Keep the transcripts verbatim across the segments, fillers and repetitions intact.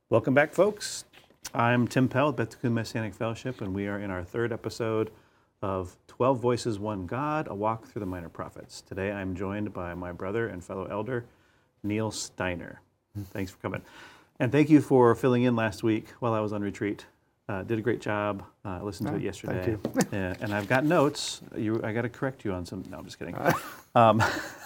Welcome back, folks. I'm Tim Pell with Beth Tikkun Messianic Fellowship, and we are in our third episode of twelve Voices, One God, a walk through the Minor Prophets. Today I'm joined by my brother and fellow elder, Neil Steiner. Thanks for coming. And thank you for filling in last week while I was on retreat. Uh, did a great job. Uh, I listened to Oh, it yesterday. thank you. and, and I've got notes. You, I got to correct you on some. No, I'm just kidding. Um,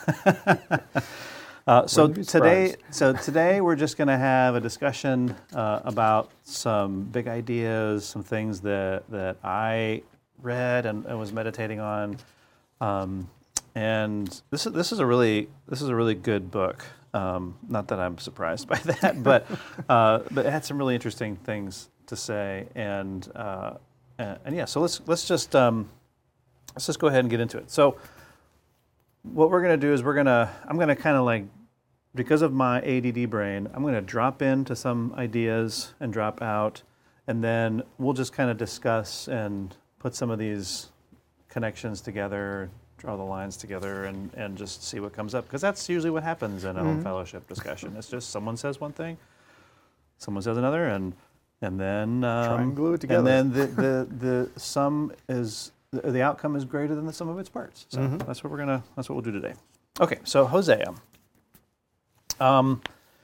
uh, so Wouldn't be today, surprised. so today we're just going to have a discussion uh, about some big ideas, some things that that I read and, and was meditating on. Um, and this is this is a really this is a really good book. Um, not that I'm surprised by that, but uh, but it had some really interesting things to say, and uh, and, and yeah. So let's let's just um, let's just go ahead and get into it. So what we're gonna do is we're gonna I'm gonna kind of like, because of my A D D brain, I'm gonna drop into some ideas and drop out, and then we'll just kind of discuss and put some of these connections together, draw the lines together, and, and just see what comes up. Because that's usually what happens in a home fellowship discussion. It's just someone says one thing, someone says another, and and then um, Try and glue it together. And then the the, the sum is the, the outcome is greater than the sum of its parts. So Mhm. that's what we're gonna that's what we'll do today. Okay, so Hosea. Um,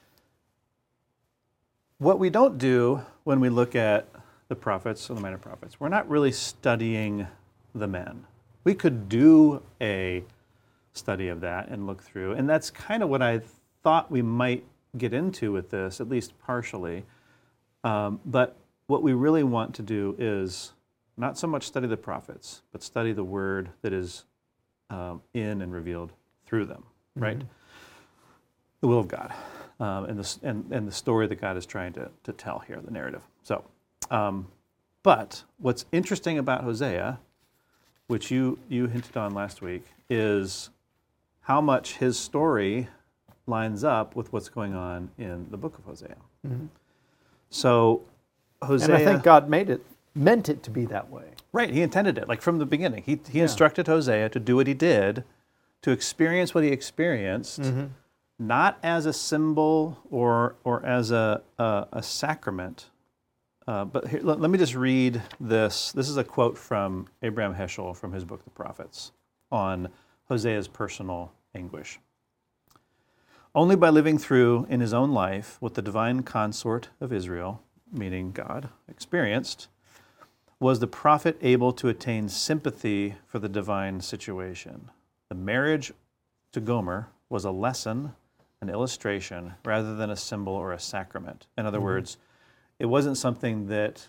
what we don't do when we look at the prophets or the minor prophets, we're not really studying the men. We could do a study of that and look through, and that's kind of what I thought we might get into with this, at least partially. Um, but what we really want to do is not so much study the prophets, but study the word that is um, in and revealed through them, right? Mhm. The will of God, um, and, the, and, and the story that God is trying to, to tell here, the narrative. So, um, but what's interesting about Hosea, which you, you hinted on last week, is how much his story lines up with what's going on in the book of Hosea. Mhm. So Hosea... And I think God made it, meant it to be that way. Right, he intended it, like from the beginning. He, he Yeah. instructed Hosea to do what he did, to experience what he experienced, Mhm. not as a symbol or or as a a, a sacrament. Uh, but here, let, let me just read this. This is a quote from Abraham Heschel from his book, The Prophets, on Hosea's personal anguish. Only by living through in his own life what the divine consort of Israel, meaning God, experienced, was the prophet able to attain sympathy for the divine situation. The marriage to Gomer was a lesson, an illustration, rather than a symbol or a sacrament. In other Mhm. words, it wasn't something that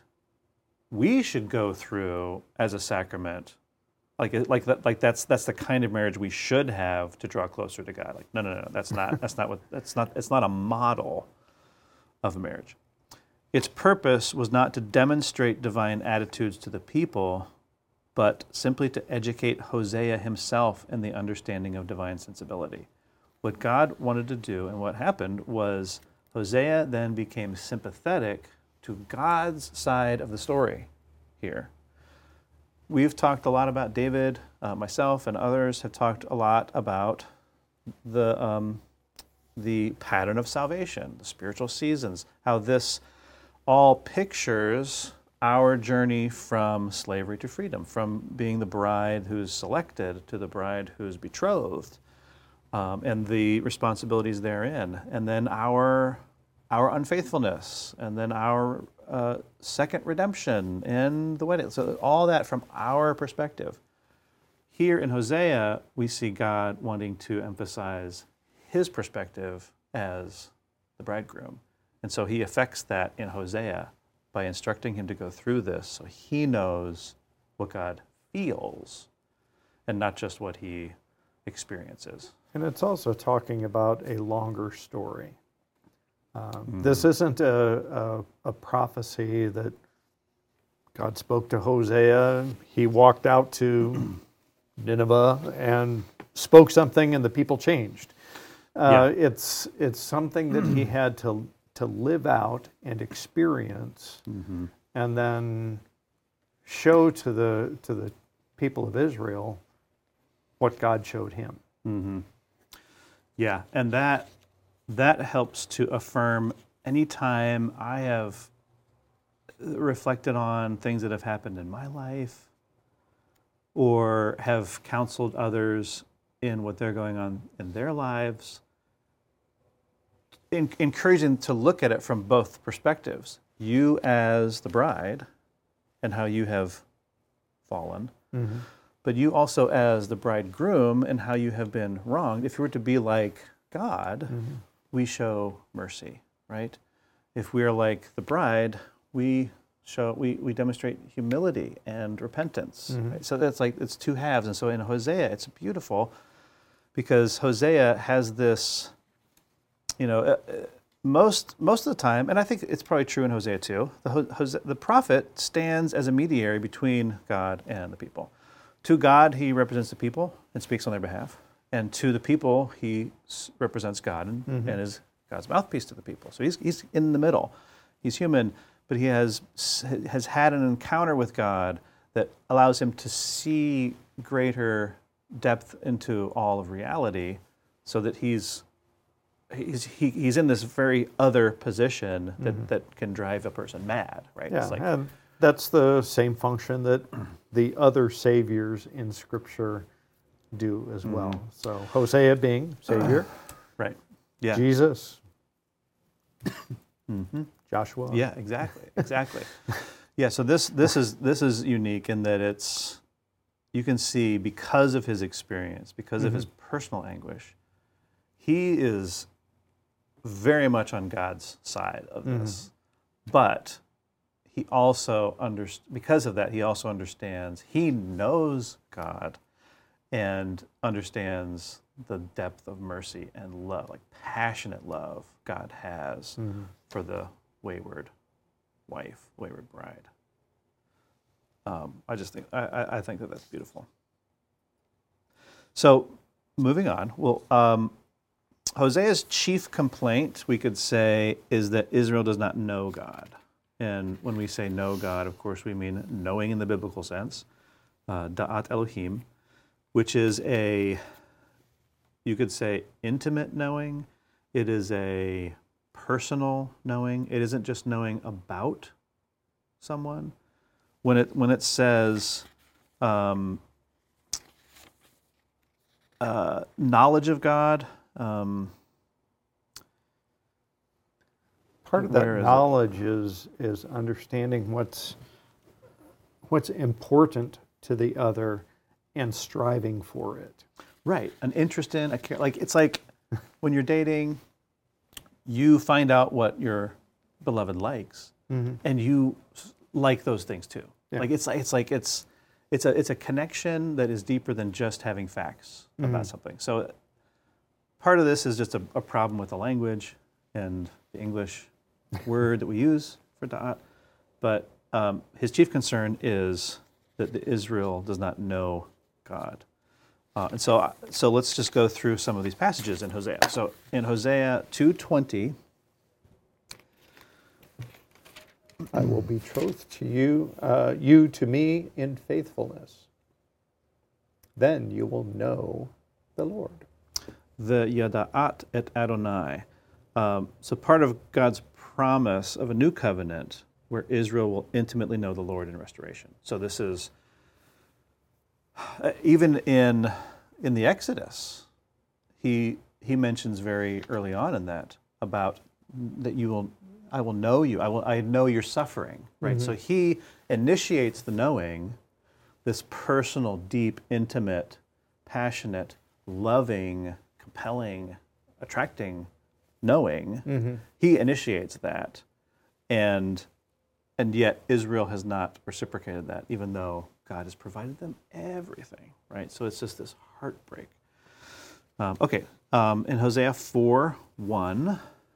we should go through as a sacrament. Like, like, that, like that's that's the kind of marriage we should have to draw closer to God. Like, no, no, no, that's not that's not what that's not it's not a model of marriage. Its purpose was not to demonstrate divine attitudes to the people, but simply to educate Hosea himself in the understanding of divine sensibility. What God wanted to do and what happened was Hosea then became sympathetic to God's side of the story here. We've talked a lot about David, uh, myself and others have talked a lot about the, um, the pattern of salvation, the spiritual seasons, how this all pictures our journey from slavery to freedom, from being the bride who's selected to the bride who's betrothed, um, and the responsibilities therein, and then our our unfaithfulness, and then our uh, second redemption in the wedding. So all that from our perspective. Here in Hosea, we see God wanting to emphasize his perspective as the bridegroom. And so he affects that in Hosea by instructing him to go through this so he knows what God feels and not just what he experiences. And it's also talking about a longer story. Um, Mhm. This isn't a, a, a prophecy that God spoke to Hosea. He walked out to Nineveh and spoke something and the people changed. Uh, It's it's something that he had to to live out and experience, Mm-hmm. and then show to the to the people of Israel what God showed him. Mm-hmm. Yeah, and that that helps to affirm anytime I have reflected on things that have happened in my life or have counseled others in what they're going on in their lives, in, encouraging to look at it from both perspectives. You as the bride and how you have fallen, Mm-hmm. but you also as the bridegroom and how you have been wronged. If you were to be like God, Mm-hmm. we show mercy, right? If we are like the bride, we show we, we demonstrate humility and repentance. Mm-hmm. Right? So that's like it's two halves. And so in Hosea, it's beautiful because Hosea has this, you know, uh, uh, most most of the time, and I think it's probably true in Hosea too. The Ho- Hose- the prophet stands as a mediator between God and the people. To God, he represents the people and speaks on their behalf, and to the people, he s- represents God and, Mm-hmm. and is God's mouthpiece to the people. So he's he's in the middle. He's human, but he has has had an encounter with God that allows him to see greater depth into all of reality, so that he's he's he, he's in this very other position that, Mm-hmm. that can drive a person mad, right? Yeah, It's like, and that's the same function that the other saviors in Scripture do as well. So Hosea being Savior, right, yeah, Jesus, hmm Joshua. yeah, exactly, exactly. Yeah, so this this is this is unique in that it's you can see because of his experience, because of his personal anguish, he is very much on God's side of this. But he also under, because of that, he also understands, he knows God and understands the depth of mercy and love, like passionate love God has for the wayward wife, wayward bride. Um, I just think, I, I I think that that's beautiful. So moving on, well, um, Hosea's chief complaint, we could say, is that Israel does not know God. And when we say know God, of course, we mean knowing in the biblical sense, uh, da'at Elohim, which is a, you could say, intimate knowing. It is a personal knowing. It isn't just knowing about someone. When it when it says um, uh, knowledge of God, um, Part of that where is it? knowledge is is understanding what's what's important to the other and striving for it. Right, an interest in, a care, like it's like when you're dating, you find out what your beloved likes, and you s- like those things too. Yeah. Like it's like it's like it's it's a it's a connection that is deeper than just having facts about something. So part of this is just a, a problem with the language and the English word that we use for da'at, but um, his chief concern is that the Israel does not know God. Uh, and so, so let's just go through some of these passages in Hosea. So in Hosea two twenty, I will betroth to you, uh, you to me in faithfulness. Then you will know the Lord. the Yada'at et Adonai. Um, so part of God's promise of a new covenant where Israel will intimately know the Lord in restoration. So this is, uh, even in in the Exodus, he he mentions very early on in that about that you will, I will know you, I will I know your suffering, right? So he initiates the knowing, this personal, deep, intimate, passionate, loving, compelling, attracting knowing. He initiates that, and and yet Israel has not reciprocated that, even though God has provided them everything, right? So it's just this heartbreak. Um, okay, um, in Hosea four one,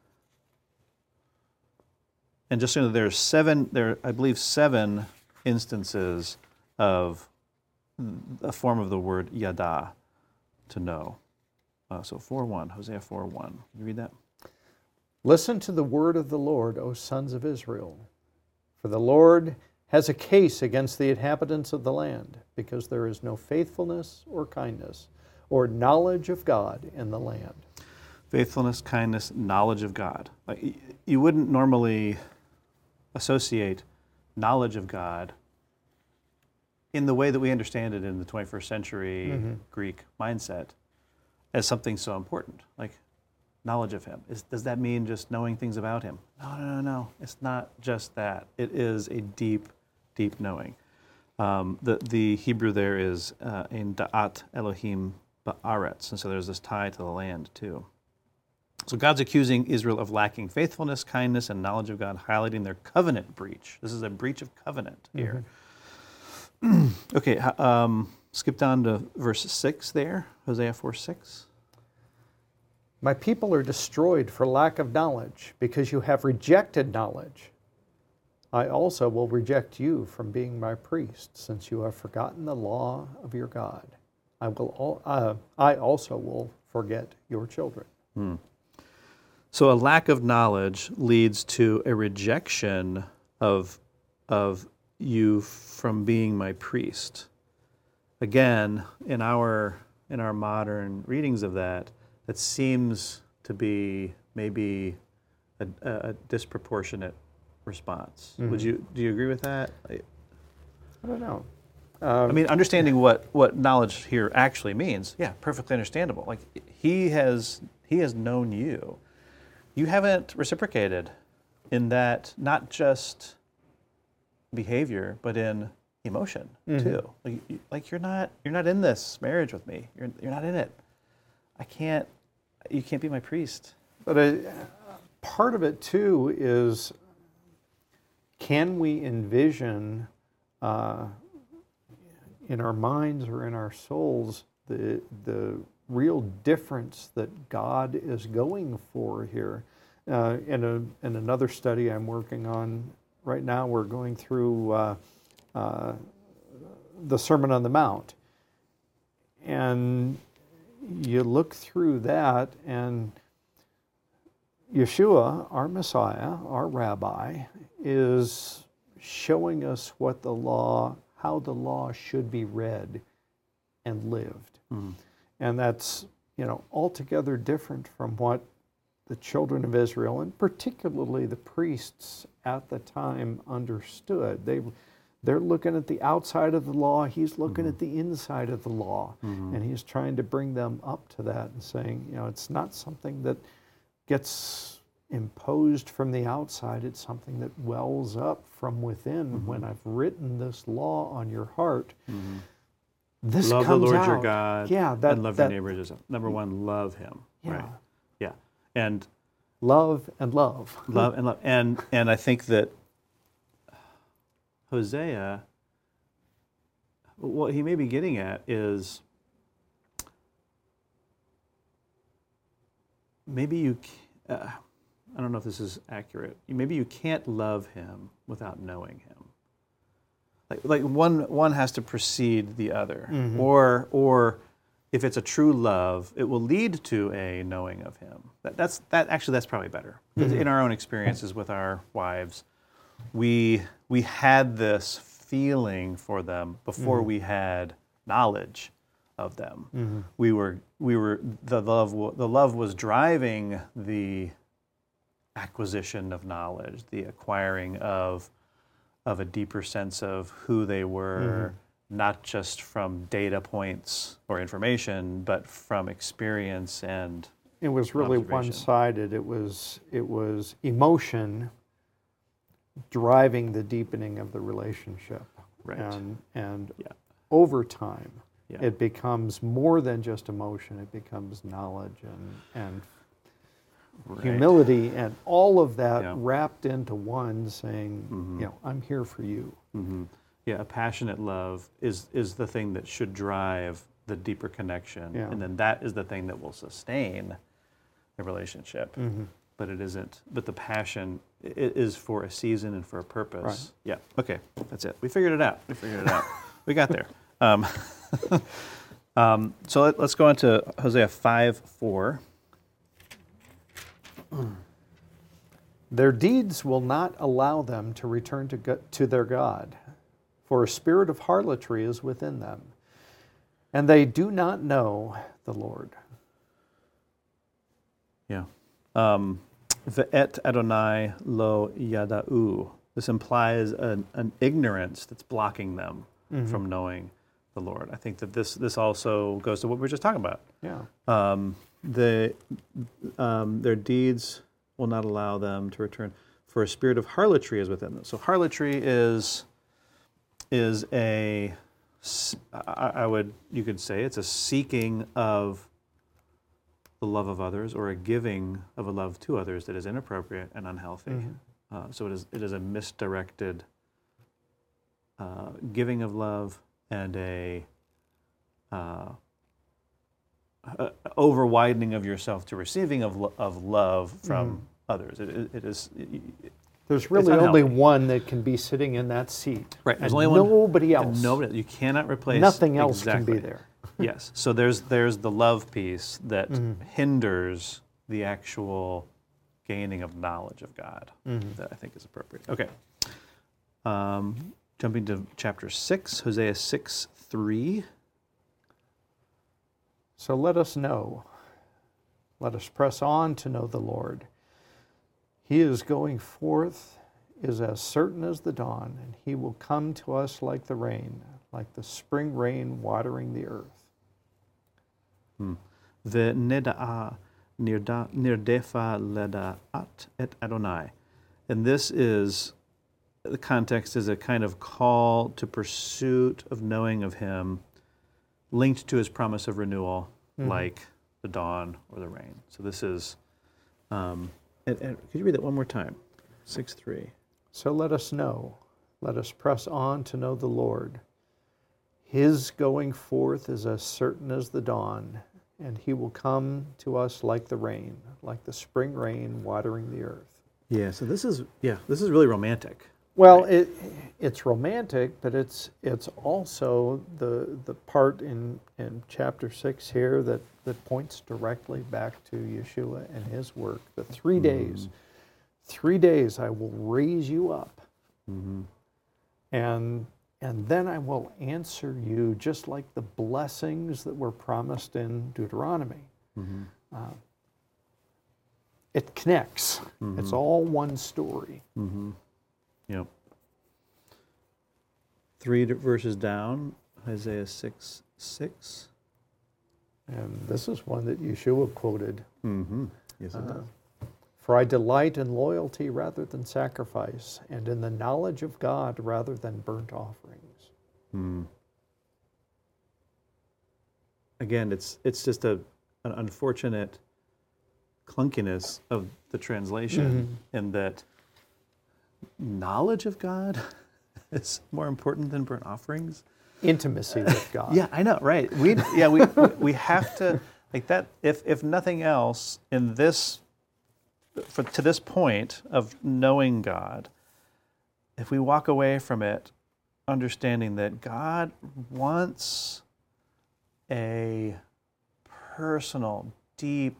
and just so you know, there's seven, there I believe seven instances of a form of the word yada, to know. Uh, so four one, Hosea four one. Can you read that? Listen to the word of the Lord, O sons of Israel. For the Lord has a case against the inhabitants of the land, because there is no faithfulness or kindness or knowledge of God in the land. Faithfulness, kindness, knowledge of God. Like, y- you wouldn't normally associate knowledge of God in the way that we understand it in the twenty-first century Mm-hmm. Greek mindset as something so important. Like, knowledge of Him. Is, does that mean just knowing things about Him? No, no, no, no. It's not just that. It is a deep, deep knowing. Um, the, the Hebrew there is uh, in Da'at Elohim Ba'aretz, and so there's this tie to the land too. So God's accusing Israel of lacking faithfulness, kindness, and knowledge of God, highlighting their covenant breach. This is a breach of covenant here. Mm-hmm. Okay, h- um, skip down to verse six there, Hosea four six. My people are destroyed for lack of knowledge, because you have rejected knowledge. I also will reject you from being my priest, since you have forgotten the law of your God. I will. Al- uh, I also will forget your children. Hmm. So a lack of knowledge leads to a rejection of, of you from being my priest. Again, in our in our modern readings of that, that seems to be maybe a, a disproportionate response. Mm-hmm. Would you do you agree with that? I, I don't know. I mean, understanding what, what knowledge here actually means, yeah, perfectly understandable. Like he has he has known you. You haven't reciprocated in that, not just behavior, but in emotion Mm-hmm. too. Like, you, like you're not you're not in this marriage with me. You're you're not in it. I can't. You can't be my priest. But uh, part of it too is, can we envision uh, in our minds or in our souls the the real difference that God is going for here? Uh, in a in another study I'm working on right now, we're going through uh, uh, the Sermon on the Mount, and you look through that, and Yeshua, our Messiah, our Rabbi, is showing us what the law, how the law should be read and lived. Mm-hmm. And that's, you know, altogether different from what the children of Israel, and particularly the priests at the time, understood. They, they're looking at the outside of the law, he's looking mm-hmm. at the inside of the law, mm-hmm. and he's trying to bring them up to that and saying, you know, it's not something that gets imposed from the outside, it's something that wells up from within. Mm-hmm. When I've written this law on your heart, mm-hmm. this love comes the Lord out. your God, yeah, that, and love that, your neighbor as yourself. Number one, love Him. Yeah. Right. Yeah. And love and love. love and love. And and I think that Hosea, what he may be getting at is maybe you, uh, I don't know if this is accurate, maybe you can't love Him without knowing Him. Like, like one one has to precede the other. Mm-hmm. Or or if it's a true love, it will lead to a knowing of Him. That, that's that actually that's probably better. Because mm-hmm. in our own experiences with our wives, we we had this feeling for them before mm-hmm. we had knowledge of them. Mm-hmm. We were we were the love the love was driving the acquisition of knowledge, the acquiring of of a deeper sense of who they were, mm-hmm. not just from data points or information, but from experience and it was really one-sided. It was it was emotion driving the deepening of the relationship. Right. And and yeah. over time, yeah. it becomes more than just emotion. It becomes knowledge and and right. humility and all of that yeah. wrapped into one, saying, mm-hmm. you know, I'm here for you. Mm-hmm. Yeah, a passionate love is is the thing that should drive the deeper connection, yeah. and then that is the thing that will sustain the relationship. Mm-hmm. But it isn't. But the passion it is for a season and for a purpose. Right. Yeah. Okay. That's it. We figured it out. We figured it out. We got there. Um, um, so let, let's go on to Hosea five four. Their deeds will not allow them to return to go- to their God, for a spirit of harlotry is within them, and they do not know the Lord. Yeah. Um, Ve'et Adonai lo yada'u. This implies an, an ignorance that's blocking them Mm-hmm. from knowing the Lord. I think that this this also goes to what we were just talking about. Yeah. Um, the um, their deeds will not allow them to return, for a spirit of harlotry is within them. So harlotry is is a s- I, I would you could say it's a seeking of the love of others, or a giving of a love to others that is inappropriate and unhealthy. Mm-hmm. Uh, so it is it is a misdirected uh, giving of love and a, uh, a over widening of yourself to receiving of lo- of love from Mm-hmm. others. It, it, it is it, There's really unhealthy. only one that can be sitting in that seat. right. There's and only one. nobody and else. Nobody. You cannot replace. Nothing else exactly. can be there. Yes. So there's there's the love piece that Mhm. hinders the actual gaining of knowledge of God. Mhm. That I think is appropriate. Okay. Um, jumping to chapter six, Hosea six three. So let us know. Let us press on to know the Lord. He is going forth, is as certain as the dawn, and he will come to us like the rain, like the spring rain watering the earth. Ve'neda'a nirda- nirdefa leda'at et Adonai. And this is, the context is a kind of call to pursuit of knowing of him, linked to his promise of renewal, Mhm. like the dawn or the rain. So this is, um, and, and could you read that one more time? six three. So let us know. Let us press on to know the Lord. His going forth is as certain as the dawn, and he will come to us like the rain, like the spring rain watering the earth. Yeah, so this is, yeah, this is really romantic. Well, Right. it, it's romantic, but it's it's also the the part in, in chapter six here that, that points directly back to Yeshua and his work. The three days, three days I will raise you up, Mm-hmm. and and then I will answer you just like the blessings that were promised in Deuteronomy. Mm-hmm. Uh, it connects. Mm-hmm. It's all one story. Mm-hmm. Yep. Three d- verses down, Isaiah six six. And this is one that Yeshua quoted. Mm-hmm. Yes, it Uh, does. For I delight in loyalty rather than sacrifice, and in the knowledge of God rather than burnt offerings. Mm. Again, it's it's just a an unfortunate clunkiness of the translation, in that knowledge of God is more important than burnt offerings. Intimacy with God. Yeah, I know, right? We yeah we we have to, like that. If if nothing else, in this, for to this point of knowing God, if we walk away from it, understanding that God wants a personal, deep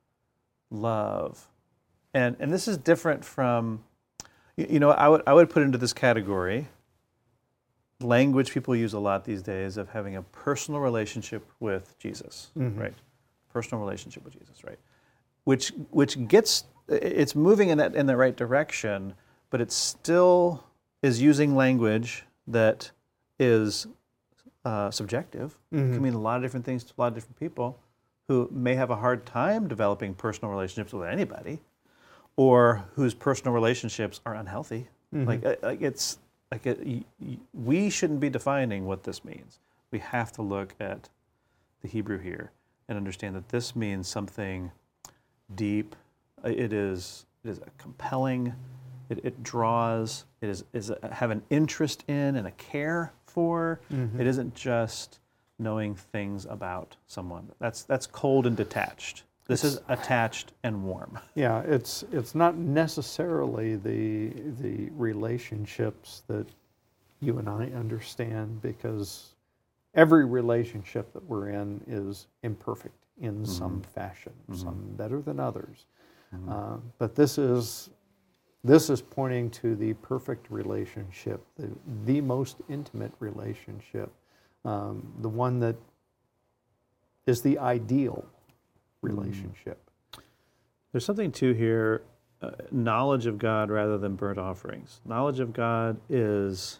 love, and and this is different from, you, you know, I would I would put into this category language people use a lot these days of having a personal relationship with Jesus, Mhm. right? Personal relationship with Jesus, right? Which which gets, it's moving in that in the right direction, but it still is using language that is uh, subjective. It Mhm. can mean a lot of different things to a lot of different people who may have a hard time developing personal relationships with anybody, or whose personal relationships are unhealthy. Mhm. Like, uh, like it's like it, y- y- we shouldn't be defining what this means. We have to look at the Hebrew here and understand that this means something deep. Uh, It is it is a compelling. It, it draws. It is is a, have an interest in and a care for. Mhm. It isn't just knowing things about someone. That's that's cold and detached. This is attached and warm. Yeah, it's it's not necessarily the the relationships that you and I understand, because every relationship that we're in is imperfect in some fashion, some better than others. Uh, but this is this is pointing to the perfect relationship, the the most intimate relationship, um, the one that is the ideal relationship. There's something too here, uh, knowledge of God rather than burnt offerings. Knowledge of God is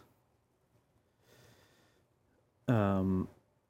um,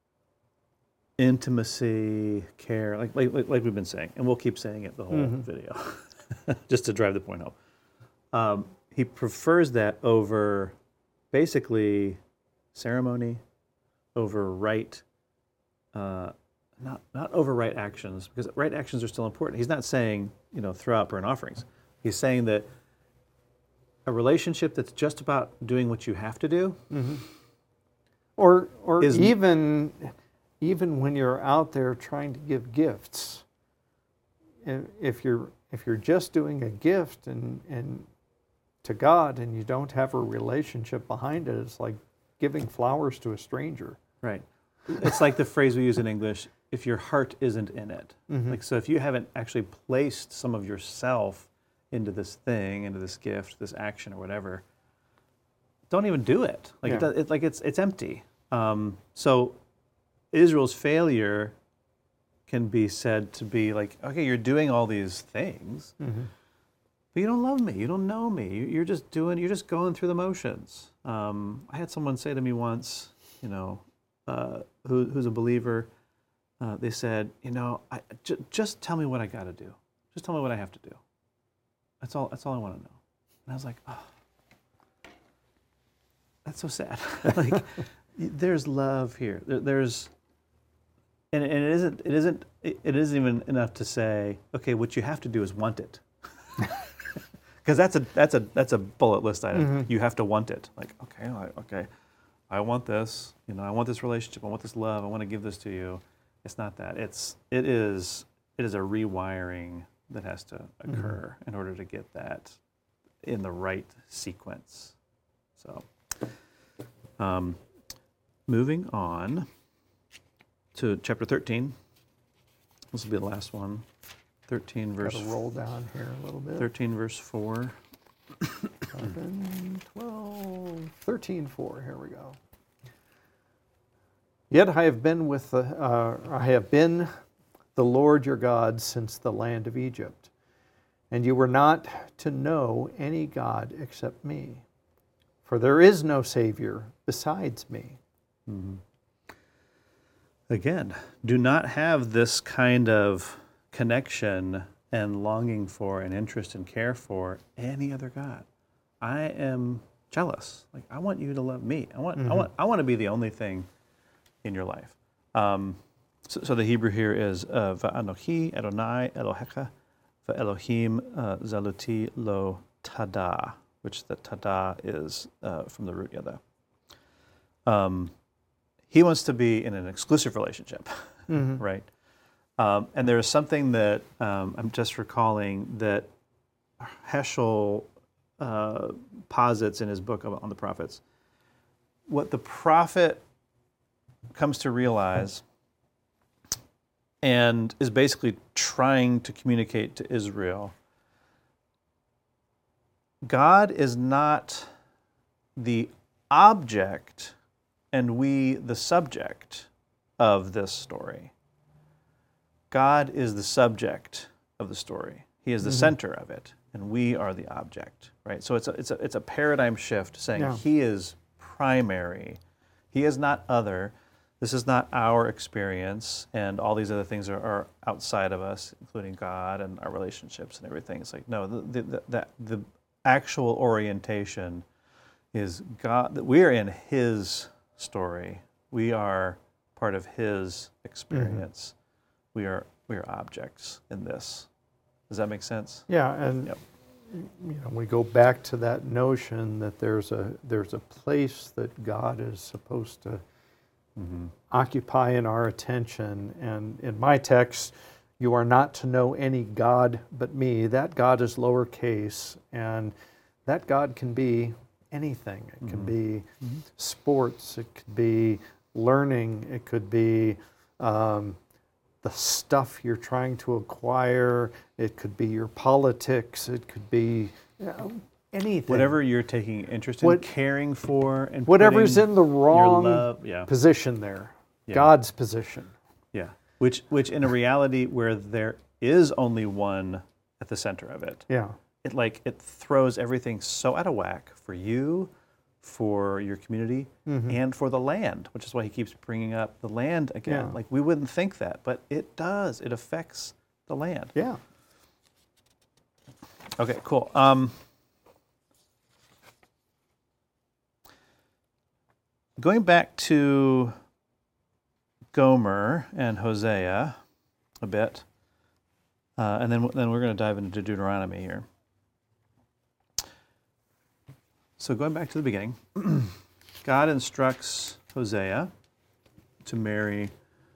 intimacy, care, like, like like we've been saying, and we'll keep saying it the whole mm-hmm. video, just to drive the point home. Um, he prefers that over basically ceremony, over right, uh, not not over right actions, because right actions are still important. He's not saying, you know, throw out burnt offerings. He's saying that a relationship that's just about doing what you have to do, mm-hmm. or or is, even even when you're out there trying to give gifts, if you're if you're just doing a gift and and to God and you don't have a relationship behind it, it's like giving flowers to a stranger. Right. It's like the phrase we use in English, if your heart isn't in it. Mm-hmm. Like, so if you haven't actually placed some of yourself into this thing, into this gift, this action or whatever, don't even do it. Like, yeah. it, it, like it's it's empty. Um, so Israel's failure can be said to be like, okay, you're doing all these things, mm-hmm. but you don't love me. You don't know me. You're just doing. You're just going through the motions. Um, I had someone say to me once, you know, uh, who, who's a believer. Uh, they said, you know, I, j- just tell me what I got to do. Just tell me what I have to do. That's all. That's all I want to know. And I was like, oh, that's so sad. Like, there's love here. There, there's, and, and it isn't. It isn't. It isn't even enough to say, okay, what you have to do is want it. Because that's a that's a that's a bullet list item. Mm-hmm. You have to want it. Like, okay, okay, I want this. You know, I want this relationship. I want this love. I want to give this to you. It's not that. It's it is it is a rewiring that has to occur mm-hmm. in order to get that in the right sequence. So, um, moving on to chapter thirteen. This will be the last one. thirteen verse. Got to roll down here a little bit. thirteen verse four. eleven, twelve, thirteen, four. Here we go. Yet I have been with the, uh, I have been the Lord your God since the land of Egypt, and you were not to know any God except me, for there is no Savior besides me. Mm-hmm. Again, do not have this kind of connection and longing for and interest and care for any other God. I am jealous. Like, I want you to love me. I want. Mm-hmm. I want. I want to be the only thing in your life. Um, so, so the Hebrew here is uh, Va'anochi Adonai Elohecha Va'Elohim uh, Zaluti Lo Tada, which the Tada is uh, from the root Yada. Um, he wants to be in an exclusive relationship, mm-hmm. right? Um, and there is something that um, I'm just recalling that Heschel uh, posits in his book on the prophets. What the prophet comes to realize and is basically trying to communicate to Israel, God is not the object and we the subject of this story. God is the subject of the story. He is the mm-hmm. center of it, and we are the object, right? So it's a, it's a, it's a paradigm shift saying yeah. he is primary. He is not other. This is not our experience, and all these other things are, are outside of us, including God and our relationships and everything. It's like, no, the, the, the, the actual orientation is God. We are in his story. We are part of his experience. Mm-hmm. We are we are objects in this. Does that make sense? Yeah, and yep. you know, we go back to that notion that there's a there's a place that God is supposed to mm-hmm. occupy in our attention. And in my text, you are not to know any God but me. That God is lowercase, and that God can be anything. It can mm-hmm. be mm-hmm. sports. It could be learning. It could be um, the stuff you're trying to acquire. It could be your politics. It could be you know, anything. Whatever you're taking interest in, what, caring for, and whatever's in the wrong love, yeah. position there, yeah. God's position. Yeah, which which in a reality where there is only one at the center of it. Yeah. It like it throws everything so out of whack for you, for your community, Mm-hmm. and for the land, which is why he keeps bringing up the land again. Yeah. Like we wouldn't think that, but it does. It affects the land. Yeah. Okay, cool. Um, going back to Gomer and Hosea a bit, uh, and then then we're going to dive into Deuteronomy here. So going back to the beginning, God instructs Hosea to marry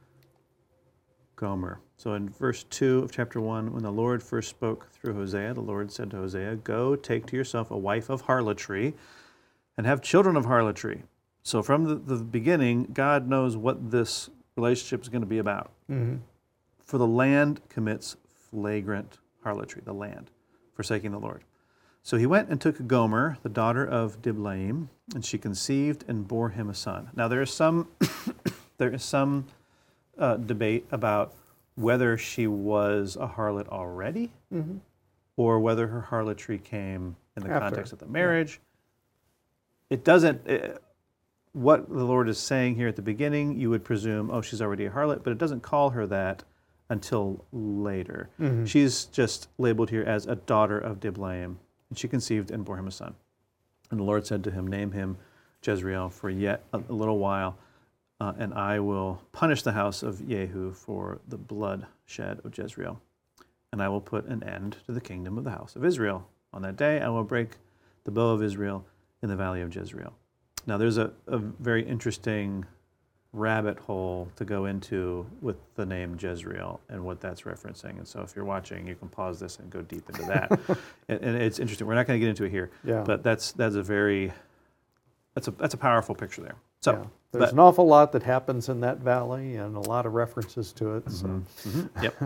Gomer. So in verse two of chapter one, when the Lord first spoke through Hosea, the Lord said to Hosea, "Go, take to yourself a wife of harlotry and have children of harlotry." So from the, the beginning, God knows what this relationship is going to be about. Mm-hmm. For the land commits flagrant harlotry, the land, forsaking the Lord. So he went and took Gomer, the daughter of Diblaim, and she conceived and bore him a son. Now there is some there is some uh, debate about whether she was a harlot already, Mm-hmm. or whether her harlotry came in the After. context of the marriage. It doesn't. It, what the Lord is saying here at the beginning, you would presume, oh, she's already a harlot, but it doesn't call her that until later. Mm-hmm. She's just labeled here as a daughter of Diblaim, and she conceived and bore him a son. And the Lord said to him, "Name him Jezreel for yet a, a little while, uh, and I will punish the house of Jehu for the bloodshed of Jezreel, and I will put an end to the kingdom of the house of Israel. On that day I will break the bow of Israel in the valley of Jezreel." Now there's a, a very interesting rabbit hole to go into with the name Jezreel and what that's referencing. And so if you're watching, you can pause this and go deep into that. and, and it's interesting. We're not going to get into it here, Yeah. but that's that's a very that's a that's a powerful picture there. So Yeah. There's but- an awful lot that happens in that valley and a lot of references to it. So. Mhm. Yep.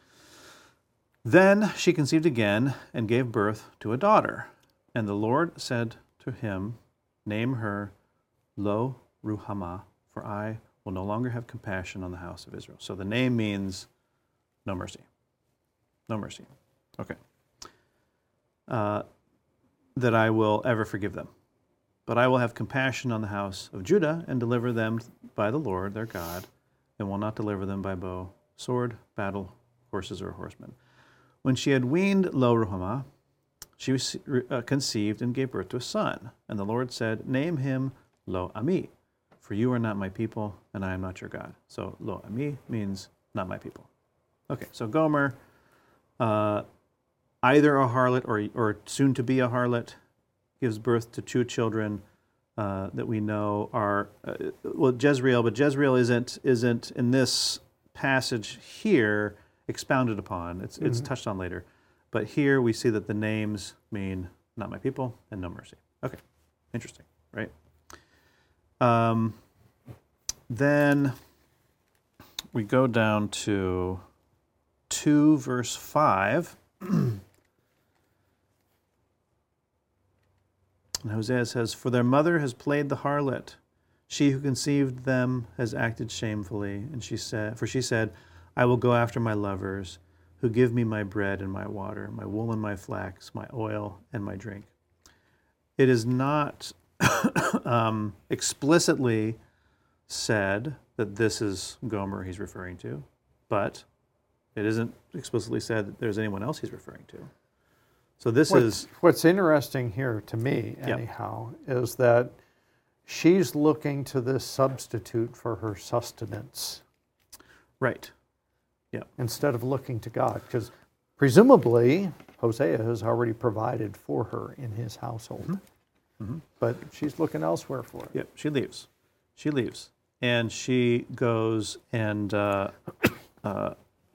Then she conceived again and gave birth to a daughter. And the Lord said to him, "Name her Lo Ruhamah, for I will no longer have compassion on the house of Israel." So the name means no mercy. No mercy. Okay. Uh, that I will ever forgive them. But I will have compassion on the house of Judah and deliver them by the Lord their God, and will not deliver them by bow, sword, battle, horses, or horsemen. When she had weaned Lo Ruhamah, she was, uh, conceived and gave birth to a son. And the Lord said, "Name him Lo Ami, for you are not my people, and I am not your God." So Lo Ami means not my people. Okay, so Gomer, uh, either a harlot or, or soon to be a harlot, gives birth to two children uh, that we know are, uh, well, Jezreel, but Jezreel isn't, isn't in this passage here expounded upon. It's, it's Mhm. touched on later. But here we see that the names mean not my people and no mercy. Okay, interesting, right? Um, then we go down to two verse five. And Hosea says, "For their mother has played the harlot. She who conceived them has acted shamefully. And she said, for she said, I will go after my lovers, who give me my bread and my water, my wool and my flax, my oil and my drink." It is not um, explicitly said that this is Gomer he's referring to, but it isn't explicitly said that there's anyone else he's referring to. So this What's, is what's interesting here to me, Yeah. anyhow, is that she's looking to this substitute for her sustenance right. instead of looking to God, because presumably Hosea has already provided for her in his household, Mhm. but she's looking elsewhere for it. Yep, she leaves. She leaves. And she goes and uh, uh,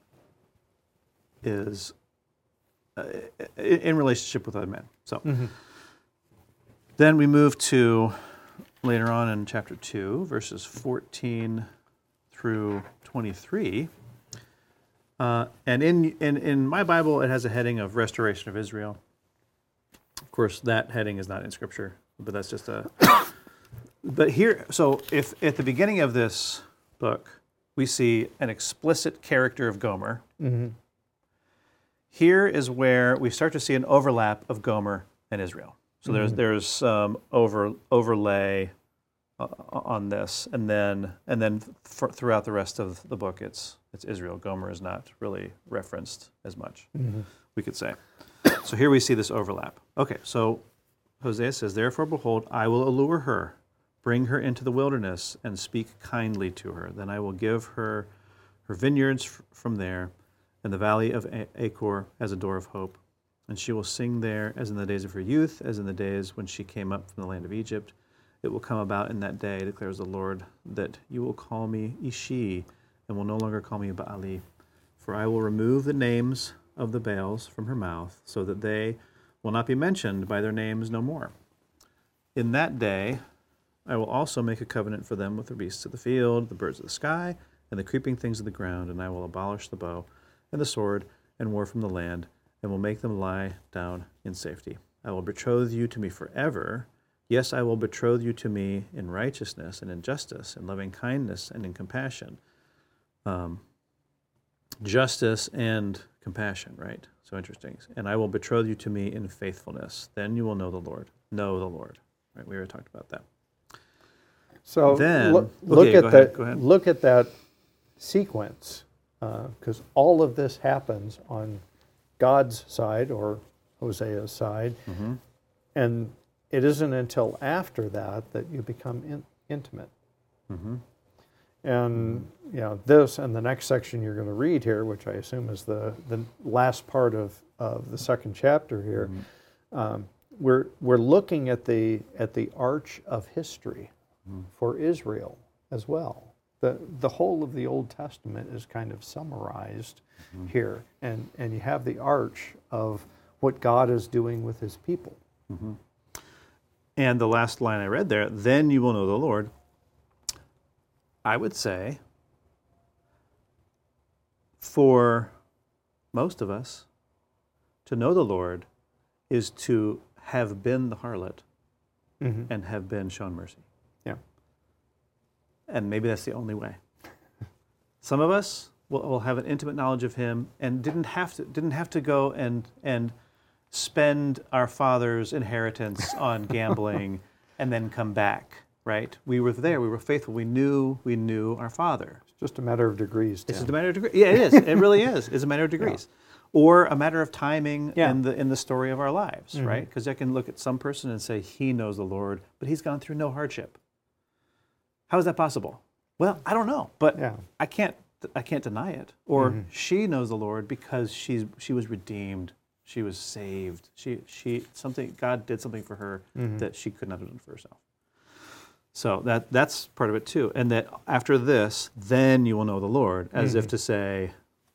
is uh, in relationship with other men. So Mhm. then we move to later on in chapter two, verses fourteen through twenty-three. Uh, and in, in, in my Bible, it has a heading of restoration of Israel. Of course, that heading is not in Scripture, but that's just a... But here, so if at the beginning of this book, we see an explicit character of Gomer, Mhm. here is where we start to see an overlap of Gomer and Israel. So there's there's some over overlay uh, on this, and then and then for, throughout the rest of the book, it's it's Israel. Gomer is not really referenced as much, mm-hmm. we could say. So here we see this overlap. Okay, so Hosea says, "Therefore, behold, I will allure her, bring her into the wilderness, and speak kindly to her. Then I will give her her vineyards f- from there, and the valley of a- Achor as a door of hope. And she will sing there as in the days of her youth, as in the days when she came up from the land of Egypt. It will come about in that day, declares the Lord, that you will call me Ishi, and will no longer call me Baali. For I will remove the names of the Baals from her mouth, so that they will not be mentioned by their names no more. In that day I will also make a covenant for them with the beasts of the field, the birds of the sky, and the creeping things of the ground, and I will abolish the bow and the sword and war from the land, and will make them lie down in safety. I will betroth you to me forever. Yes, I will betroth you to me in righteousness and in justice, in loving kindness and in compassion." Um, justice and compassion, right? So interesting. "And I will betroth you to me in faithfulness. Then you will know the Lord. Know the Lord." Right? We already talked about that. So Then, look, look okay, at go ahead, that. go ahead. Look at that sequence, because all of this happens on God's side or Hosea's side, Mm-hmm. and it isn't until after that that you become in, intimate. Mm-hmm. And you know this and the next section you're going to read here, which I assume is the the last part of, of the second chapter here. Mm-hmm. Um, we're we're looking at the at the arch of history Mm-hmm. for Israel as well. The the whole of the Old Testament is kind of summarized Mm-hmm. here, and and you have the arch of what God is doing with His people. Mm-hmm. And the last line I read there, "Then you will know the Lord." I would say, for most of us, to know the Lord is to have been the harlot Mm-hmm. and have been shown mercy. Yeah. And maybe that's the only way. Some of us will, will have an intimate knowledge of Him and didn't have to didn't have to go and and spend our father's inheritance on gambling and then come back. Right? We were there. We were faithful. We knew we knew our Father. It's just a matter of degrees. It's Tim. just a matter of degrees. Yeah, it is. It really is. It's a matter of degrees, or a matter of timing Yeah. in the in the story of our lives. Mhm. Right? Because I can look at some person and say he knows the Lord, but he's gone through no hardship. How is that possible? Well, I don't know, but Yeah. I can't I can't deny it. Or Mhm. she knows the Lord because she's she was redeemed. She was saved. She she something God did something for her Mhm. that she could not have done for herself. So that that's part of it too. And that after this, then you will know the Lord, as if to say,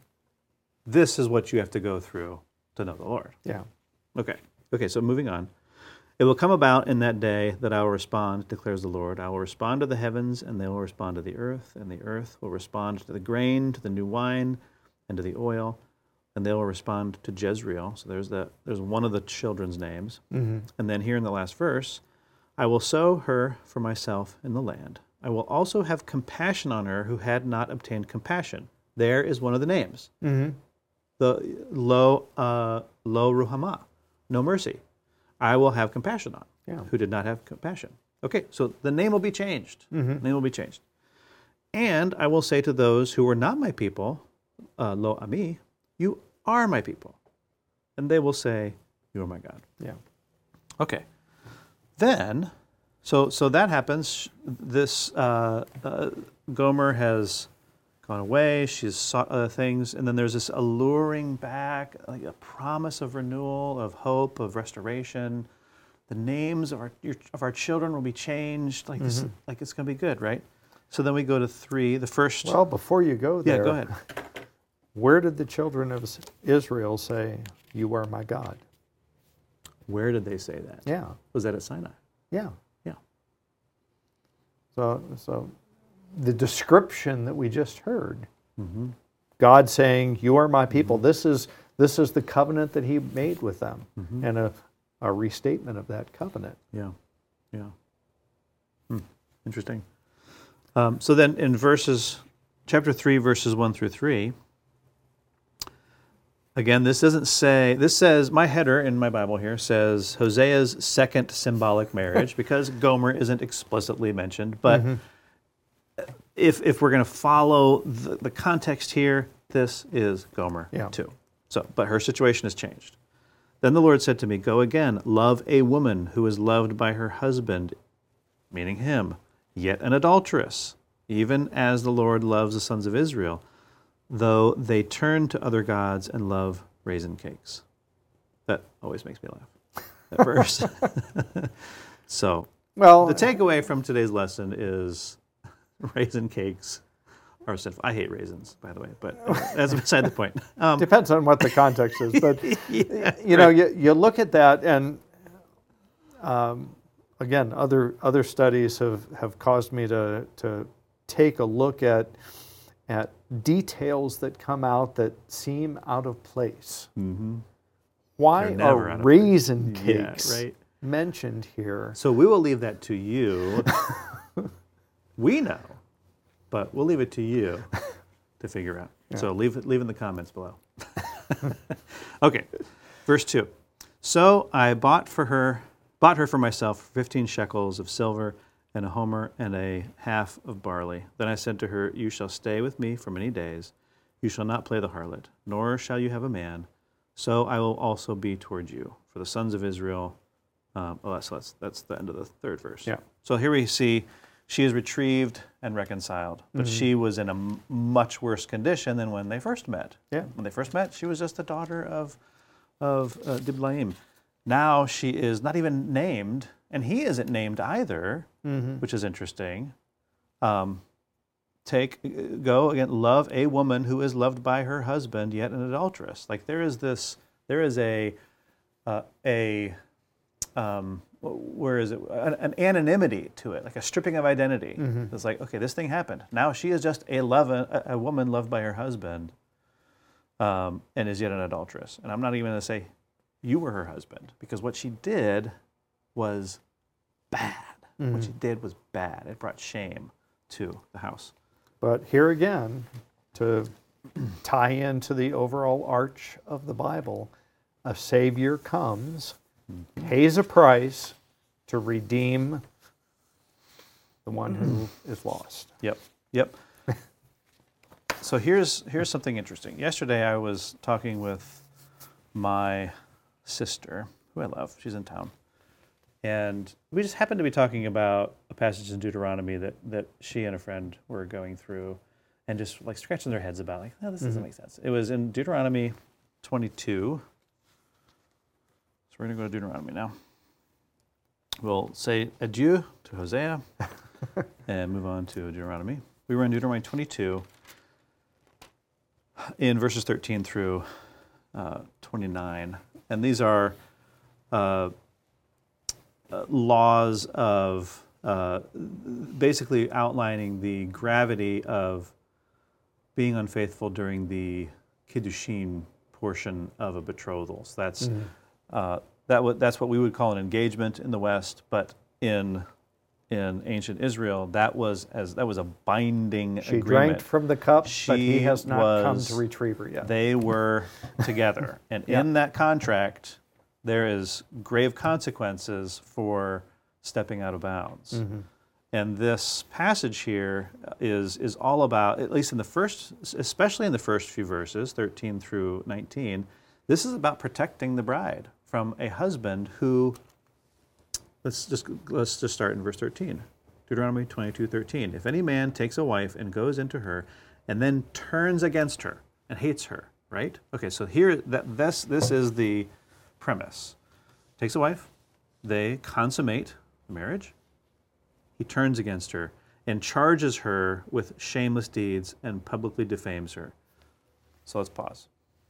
this is what you have to go through to know the Lord. Yeah. Okay. Okay, so moving on. "It will come about in that day that I will respond, declares the Lord. I will respond to the heavens, and they will respond to the earth, and the earth will respond to the grain, to the new wine, and to the oil, and they will respond to Jezreel." So there's the there's one of the children's names. Mm-hmm. And then here in the last verse, "I will sow her for myself in the land. I will also have compassion on her who had not obtained compassion." There is one of the names. Mm-hmm. The Lo uh, Lo Ruhamah, no mercy. I will have compassion on Yeah. who did not have compassion. Okay, so the name will be changed. Mm-hmm. The name will be changed. "And I will say to those who were not my people, uh, Lo Ami, you are my people. And they will say, you are my God." Yeah. Okay. Then, so so that happens. This uh, uh, Gomer has gone away. She's sought other things, and then there's this alluring back, like a promise of renewal, of hope, of restoration. The names of our your, of our children will be changed. Like this, like it's going to be good, right? So then we go to three. The first. Well, before you go yeah, there, go ahead. where did the children of Israel say, "You are my God"? Where did they say that? Yeah. Was that at Sinai? Yeah. Yeah. So, so the description that we just heard, Mm-hmm. God saying, "You are my people." This is this is the covenant that He made with them, Mhm. and a, a restatement of that covenant. Yeah, yeah. Hmm. Interesting. Um, so then in verses, chapter three, verses one through three, Again, this doesn't say, this says, my header in my Bible here says Hosea's second symbolic marriage because Gomer isn't explicitly mentioned. But mm-hmm. if, if we're going to follow the, the context here, this is Gomer yeah. too. So, but her situation has changed. Then the Lord said to me, go again, love a woman who is loved by her husband, meaning him, yet an adulteress, even as the Lord loves the sons of Israel, though they turn to other gods and love raisin cakes. That always makes me laugh, that verse. So, well, the takeaway from today's lesson is raisin cakes are sinful. I hate raisins, by the way, but that's beside the point. Um, Depends on what the context is, but yeah, you know, right. you, you look at that, and um, again, other other studies have, have caused me to to take a look at at details that come out that seem out of place. Mm-hmm. Why are raisin cakes yeah, right. mentioned here? So we will leave that to you. We know, but we'll leave it to you to figure out. Yeah. So leave it, leave in the comments below. Okay, verse two. So I bought for her, bought her for myself fifteen shekels of silver and a homer and a half of barley. Then I said to her, you shall stay with me for many days. You shall not play the harlot, nor shall you have a man. So I will also be toward you. For the sons of Israel, um, oh, that's, that's, that's the end of the third verse. Yeah. So here we see she is retrieved and reconciled, but mm-hmm. she was in a m- much worse condition than when they first met. Yeah. When they first met, she was just the daughter of, of uh, Diblaim. Now she is not even named, and he isn't named either, mm-hmm. which is interesting. Um, take, go again, love a woman who is loved by her husband, yet an adulteress. Like there is this, there is a, uh, a, um, where is it, an, an anonymity to it, like a stripping of identity. Mm-hmm. It's like, okay, this thing happened. Now she is just a love, a, a woman loved by her husband, um, and is yet an adulteress. And I'm not even going to say you were her husband, because what she did was bad. Mm-hmm. What she did was bad. It brought shame to the house. But here again, to tie into the overall arch of the Bible, a Savior comes, mm-hmm. pays a price to redeem the one who is lost. Yep, yep. So here's here's something interesting. Yesterday I was talking with my sister, who I love. She's in town. And we just happened to be talking about a passage in Deuteronomy that, that she and a friend were going through and just like scratching their heads about, like, no, this doesn't mm-hmm. make sense. It was in Deuteronomy twenty-two. So we're going to go to Deuteronomy now. We'll say adieu to Hosea and move on to Deuteronomy. We were in Deuteronomy twenty-two in verses thirteen through uh, twenty-nine. And these are uh, uh, laws of uh, basically outlining the gravity of being unfaithful during the kiddushin portion of a betrothal. So that's mm-hmm. uh, that w- that's what we would call an engagement in the West, but in in ancient Israel, that was as that was a binding she agreement. She drank from the cup, she but he has not was, come to retrieve her yet. They were together, and yeah. in that contract, there is grave consequences for stepping out of bounds. Mm-hmm. And this passage here is is all about, at least in the first, especially in the first few verses, thirteen through nineteen, this is about protecting the bride from a husband who, let's just let's just start in verse thirteen. Deuteronomy twenty-two thirteen. If any man takes a wife and goes into her and then turns against her and hates her, right? Okay, so here that this this is the premise. Takes a wife, they consummate the marriage. He turns against her and charges her with shameless deeds and publicly defames her. So let's pause.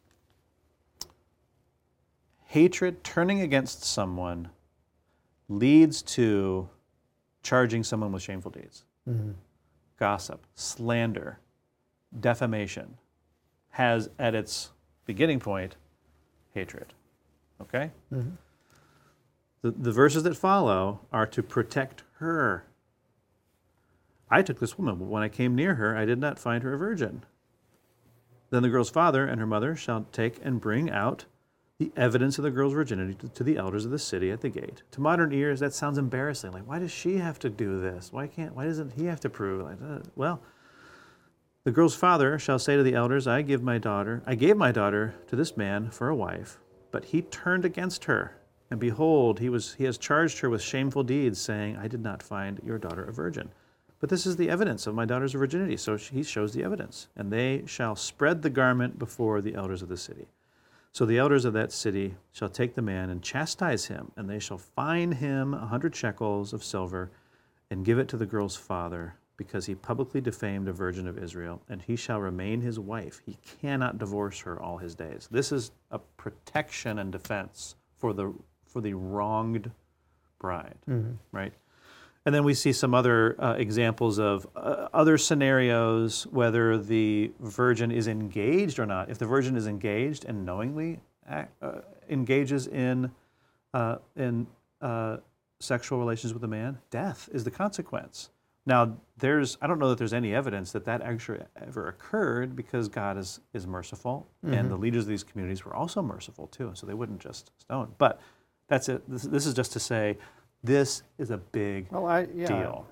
Hatred, turning against someone, leads to charging someone with shameful deeds. Mm-hmm. Gossip, slander, defamation has at its beginning point hatred. Okay? Mm-hmm. The, the verses that follow are to protect her. I took this woman. When I came near her, I did not find her a virgin. Then the girl's father and her mother shall take and bring out the evidence of the girl's virginity to, to the elders of the city at the gate. To modern ears, that sounds embarrassing. Like, why does she have to do this? Why can't? Why doesn't he have to prove? Like, uh, well, the girl's father shall say to the elders, I give my daughter, I gave my daughter to this man for a wife, but he turned against her. And behold, he was he has charged her with shameful deeds, saying, I did not find your daughter a virgin. But this is the evidence of my daughter's virginity. So he shows the evidence. And they shall spread the garment before the elders of the city. So the elders of that city shall take the man and chastise him, and they shall fine him a hundred shekels of silver and give it to the girl's father, because he publicly defamed a virgin of Israel, and he shall remain his wife. He cannot divorce her all his days. This is a protection and defense for the for the wronged bride, mm-hmm. right? And then we see some other uh, examples of uh, other scenarios, whether the virgin is engaged or not. If the virgin is engaged and knowingly act, uh, engages in uh, in uh, sexual relations with a man, death is the consequence. Now, there's I don't know that there's any evidence that that actually ever occurred, because God is is merciful, mm-hmm. and the leaders of these communities were also merciful too, so they wouldn't just stone. But that's it. This, this is just to say, this is a big well, I, yeah. deal.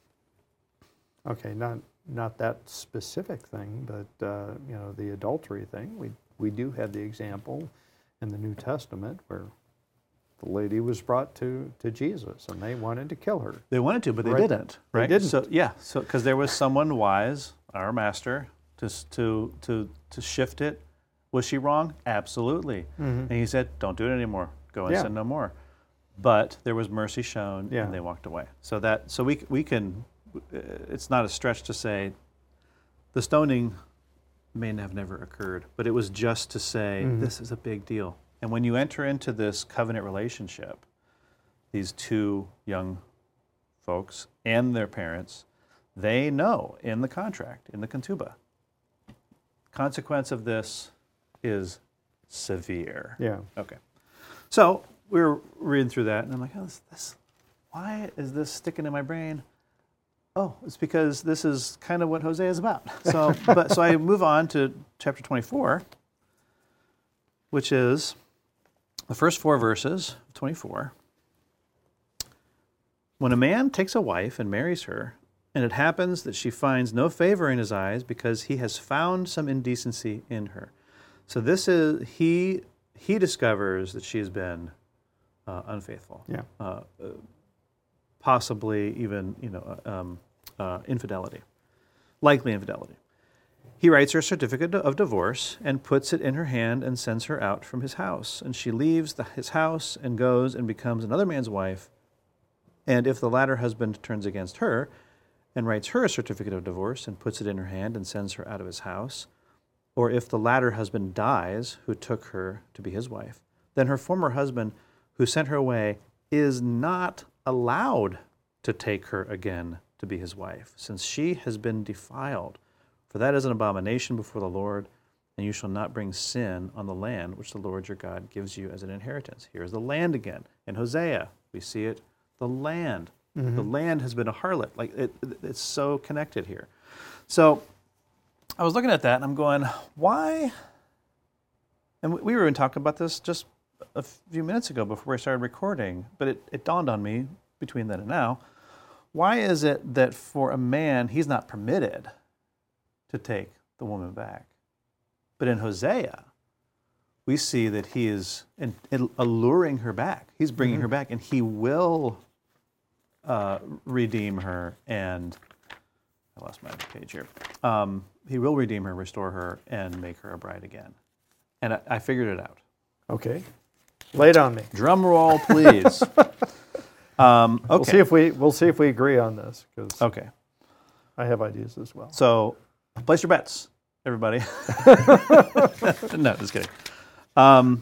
Okay, not not that specific thing, but uh, you know, the adultery thing. We we do have the example in the New Testament where the lady was brought to, to Jesus, and they wanted to kill her. They wanted to, but they right. didn't. Right? They didn't. So yeah, so because there was someone wise, our master, to to to to shift it. Was she wrong? Absolutely. Mm-hmm. And he said, "Don't do it anymore. Go and yeah. sin no more." But there was mercy shown, yeah. and they walked away. So that so we we can. It's not a stretch to say the stoning may have never occurred, but it was just to say mm-hmm. this is a big deal. And when you enter into this covenant relationship, these two young folks and their parents, they know in the contract, in the ketubah, consequence of this is severe. Yeah. Okay. So we were reading through that, and I'm like, oh, this, this, why is this sticking in my brain? Oh, it's because this is kind of what Hosea is about. So, but so I move on to chapter twenty-four, which is the first four verses of twenty-four. When a man takes a wife and marries her, and it happens that she finds no favor in his eyes because he has found some indecency in her. So this is, he he discovers that she has been uh, unfaithful. Yeah. Uh, uh, possibly even, you know, um, uh, infidelity, likely infidelity. He writes her a certificate of divorce and puts it in her hand and sends her out from his house. And she leaves the, his house and goes and becomes another man's wife. And if the latter husband turns against her and writes her a certificate of divorce and puts it in her hand and sends her out of his house, or if the latter husband dies who took her to be his wife, then her former husband who sent her away is not allowed to take her again to be his wife, since she has been defiled. For that is an abomination before the Lord, and you shall not bring sin on the land which the Lord your God gives you as an inheritance. Here's the land again. In Hosea, we see it, the land. Mm-hmm. The land has been a harlot. Like it, it's so connected here. So I was looking at that, and I'm going, why? And we were even talking about this just a few minutes ago before we started recording, but it, it dawned on me between then and now, why is it that for a man, he's not permitted to take the woman back? But in Hosea, we see that he is in, in alluring her back. He's bringing mm-hmm. her back, and he will uh, redeem her and, I lost my page here. Um, he will redeem her, restore her, and make her a bride again. And I, I figured it out. Okay. Lay it on me. Drum roll, please. um, okay. We'll see if we we'll see if we agree on this, because okay. I have ideas as well. So, place your bets, everybody. No, just kidding. Um,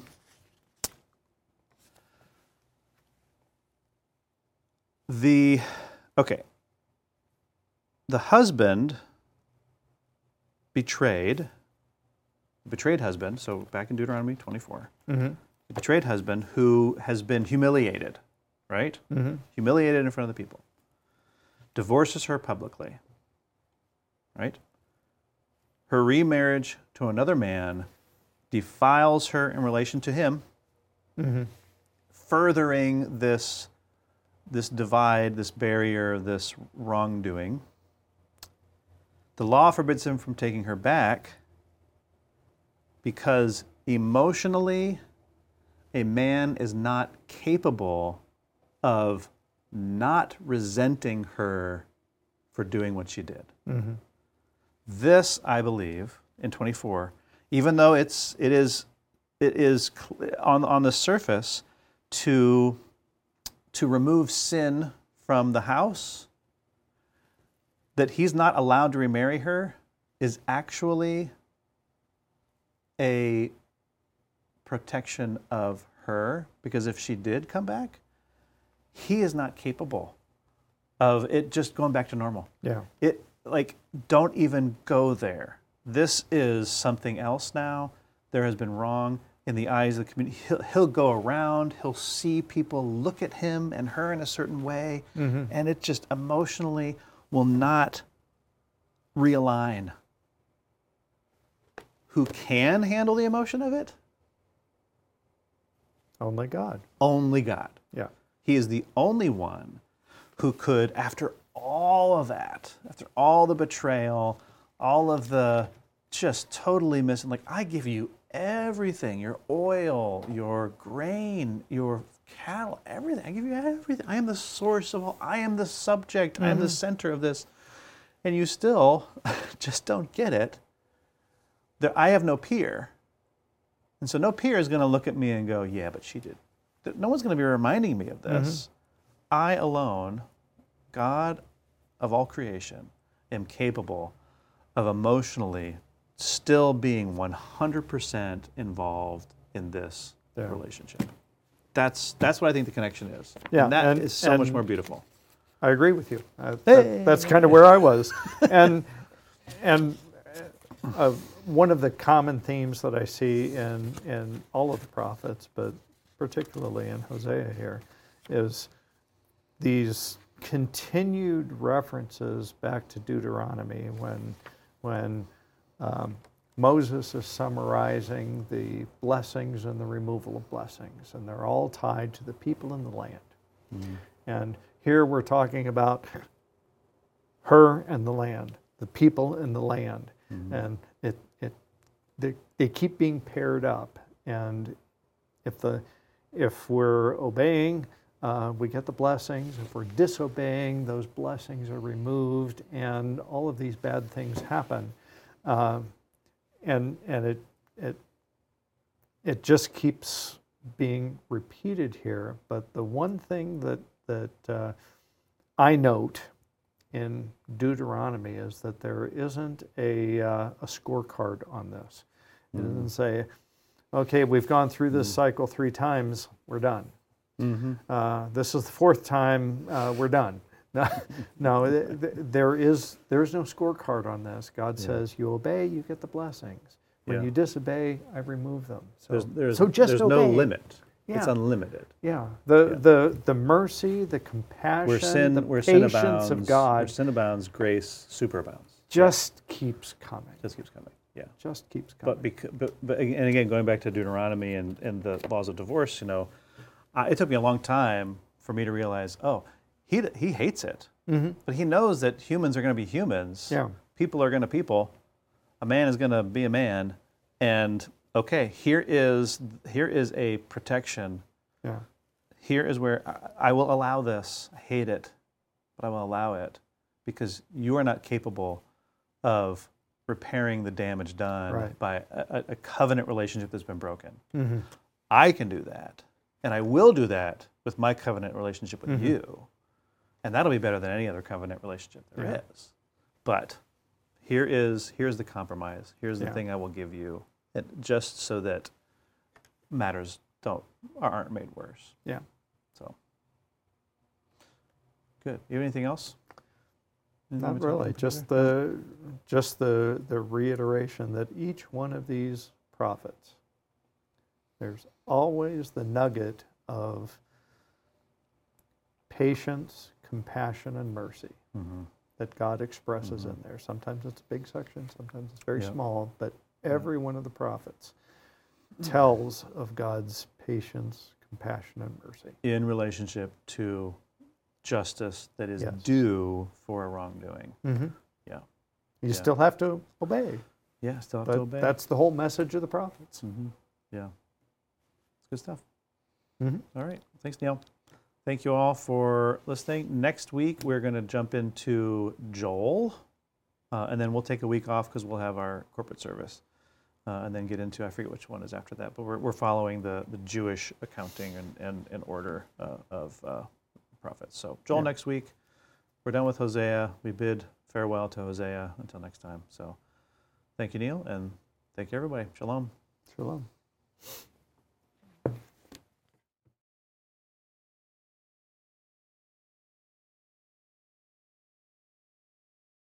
the okay. The husband betrayed, betrayed husband. So back in Deuteronomy twenty-four. Mm-hmm. The betrayed husband who has been humiliated, right? Mm-hmm. Humiliated in front of the people. Divorces her publicly, right? her remarriage to another man defiles her in relation to him, Mm-hmm. furthering this, this divide, this barrier, this wrongdoing. The law forbids him from taking her back because emotionally, a man is not capable of not resenting her for doing what she did. Mm-hmm. This, I believe, in twenty-four, even though it's it is it is on on the surface to to remove sin from the house, that he's not allowed to remarry her is actually a protection of her, because if she did come back, he is not capable of it just going back to normal. Yeah. It, like, don't even go there. This is something else now. There has been wrong in the eyes of the community. He'll, he'll go around, he'll see people look at him and her in a certain way, Mm-hmm. and it just emotionally will not realign. Who can handle the emotion of it? Only God. Only God. Yeah. He is the only one who could, after all of that, after all the betrayal, all of the just totally missing, like, I give you everything, your oil, your grain, your cattle, everything. I give you everything. I am the source of all. I am the subject. I am the center of this. And you still just don't get it. That I have no peer. And so no peer is going to look at me and go, yeah, but she did. No one's going to be reminding me of this. I alone, God of all creation, am capable of emotionally still being one hundred percent involved in this Yeah. relationship. That's that's what I think the connection is. Yeah, And that and- is so much and- more beautiful. I agree with you. Uh, Hey. that, that's kind of where I was. and and uh, one of the common themes that I see in, in all of the prophets, but particularly in Hosea here, is these continued references back to Deuteronomy when, when um, Moses is summarizing the blessings and the removal of blessings, and they're all tied to the people in the land. Mm-hmm. And here we're talking about her and the land, the people in the land. Mm-hmm. And it, it, they, they keep being paired up. And if, the, if we're obeying, uh, we get the blessings. If we're disobeying, those blessings are removed, and all of these bad things happen. Uh, and and it, it, it just keeps being repeated here. But the one thing that that uh, I note in Deuteronomy is that there isn't a, uh, a scorecard on this. It Mm-hmm. doesn't say, okay, we've gone through this cycle three times, we're done. Mm-hmm. Uh, this is the fourth time, uh, we're done. No, no th- th- there is there's no scorecard on this. God Yeah. says, you obey, you get the blessings. When Yeah. you disobey, I remove them. So, There's, there's, so just there's no obey. limit. It's Yeah. unlimited. Yeah, the, Yeah. the the mercy, the compassion, Where sin, the where sin patience abounds, of where God sin abounds, grace superabounds. just keeps coming. Just keeps coming. Yeah. Just keeps coming. But, because, but, but and again, going back to Deuteronomy and, and the laws of divorce, you know, I, it took me a long time for me to realize, oh, he he hates it, mm-hmm. but he knows that humans are going to be humans. Yeah. People are going to people. A man is going to be a man, and okay, here is here is a protection. Yeah. Here is where I, I will allow this. I hate it, but I will allow it because you are not capable of repairing the damage done Right. by a, a covenant relationship that's been broken. Mm-hmm. I can do that, and I will do that with my covenant relationship with Mhm. you, and that'll be better than any other covenant relationship there Yeah. is. But here is here's the compromise. Here's the Yeah. thing I will give you, and just so that matters don't aren't made worse. Yeah. So good. You have anything else? Anything Not we talked really. about Just together? the just the the reiteration that each one of these prophets, there's always the nugget of patience, compassion, and mercy. Mhm. that God expresses in there. Sometimes it's a big section, sometimes it's very Yeah. small, but every one of the prophets tells of God's patience, compassion, and mercy. In relationship to justice that is Yes. due for a wrongdoing. Mm-hmm. Yeah. You Yeah. still have to obey, Yeah, still have to but obey. that's the whole message of the prophets. hmm Yeah. It's good stuff. Mm-hmm. All right. Thanks, Neil. Thank you all for listening. Next week, we're going to jump into Joel, uh, and then we'll take a week off because we'll have our corporate service, uh, and then get into, I forget which one is after that, but we're, we're following the, the Jewish accounting and, and, and order uh, of uh, prophets. So Joel Yeah. next week. We're done with Hosea. We bid farewell to Hosea until next time. So thank you, Neil, and thank you, everybody. Shalom. Shalom.